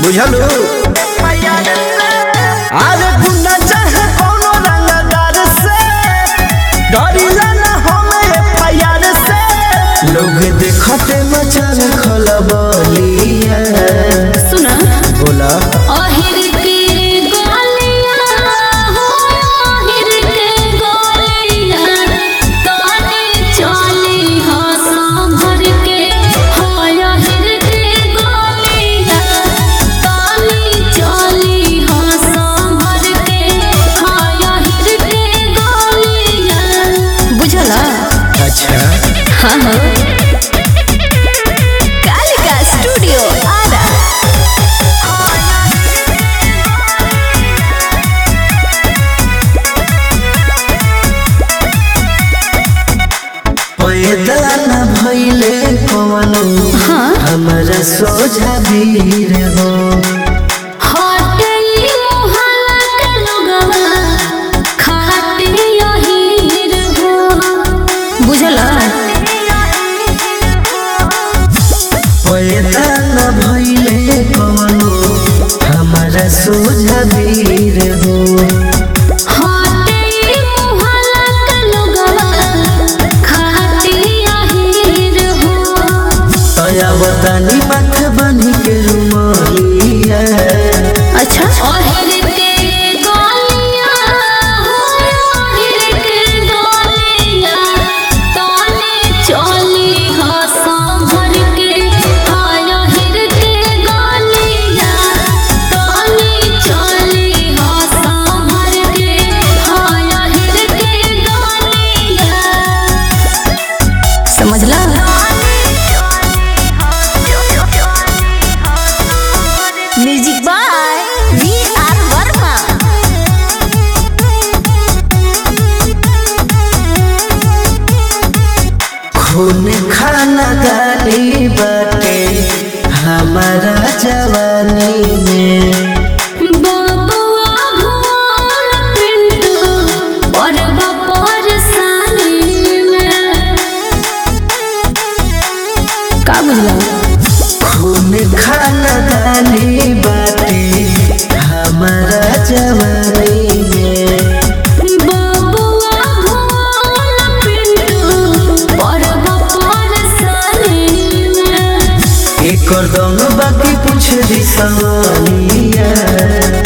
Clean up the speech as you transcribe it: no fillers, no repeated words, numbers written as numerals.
बुझलू अरे गुंडा चाहे कोनो रंगदार से डरिला ना हमें प्यार से लोग देखते मचान खलबलिया सुना बोला आहिर के गोलियां हो आहिर के गोलियां ताने चली हो संभर के हो आहिर के गोलियां ताने चली हो संभर के हो आहिर के गोलियां बुझला अच्छा हाँ हाँ कालिका स्टूडियो आरा पैदा न भइले कवनो हमरा सोझा वीर हो हटई मोहल्ला के लोगवा खाते यहीर हो बुझला पैदा न भइले कवनो हमरा सोझा वीर हो हटई मोहल्ला के लोगवा खाते यहीर हो तया बतानी माथ बनी के रुमालिया अच्छा आहिर के गोलियां हो आहिर के गोलियां ताने चली हो संभर के हाय आहिर के गोलियां ताने चली हो संभर के हाय आहिर के गोलियां समझला music by V R Verma खून खाना गाली बाटे हमारा जवानी में बबुआ भोर पिंटू परवा परसानी में का बुझला खून खाना गाली बाटे हमारा जवानी में बबुआ भोर पिंटू परवा परसानी में एक दम बाकी पूछ दी सवालिया